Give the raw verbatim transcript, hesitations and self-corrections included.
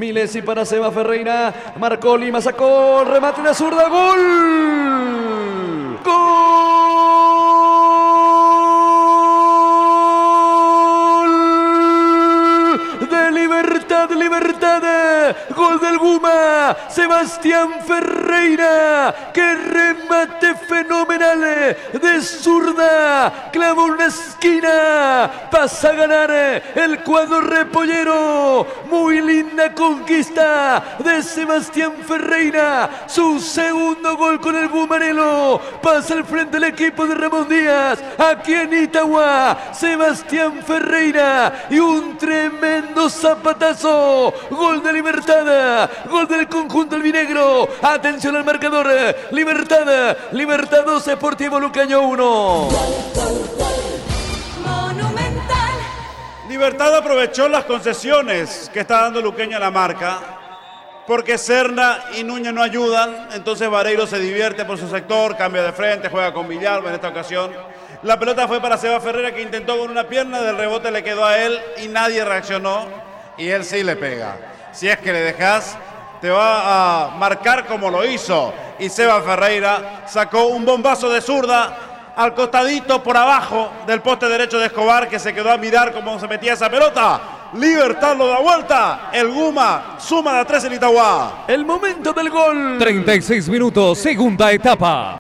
Milesi para Seba Ferreira. Marcó Lima, sacó, remate de zurda, gol. Gol de Libertad, Libertad. Gol del Guma, Sebastián Ferreira. ¡Qué remate fenomenal de zurda! Clavó una esquina, pasa a ganar el cuadro repollero. Muy linda conquista de Sebastián Ferreira. Su segundo gol con el Gumarelo. Pasa al frente del equipo de Ramón Díaz. Aquí en Itagua, Sebastián Ferreira. Y un tremendo zapatazo. Gol de Libertad. Gol del conjunto albinegro. Atención al marcador. Libertad. Libertad dos, Sportivo Luqueño uno. Monumental. Libertad aprovechó las concesiones que está dando Luqueño a la marca, porque Serna y Núñez no ayudan. Entonces Vareiro se divierte por su sector, cambia de frente, juega con Villalba en esta ocasión. La pelota fue para Seba Ferreira, que intentó con una pierna, del rebote le quedó a él y nadie reaccionó, y él sí le pega. Si es que le dejas, te va a marcar como lo hizo. Y Seba Ferreira sacó un bombazo de zurda al costadito por abajo del poste derecho de Escobar, que se quedó a mirar cómo se metía esa pelota. Libertad lo da vuelta. El Guma suma de a tres en Itagua. El momento del gol. treinta y seis minutos, segunda etapa.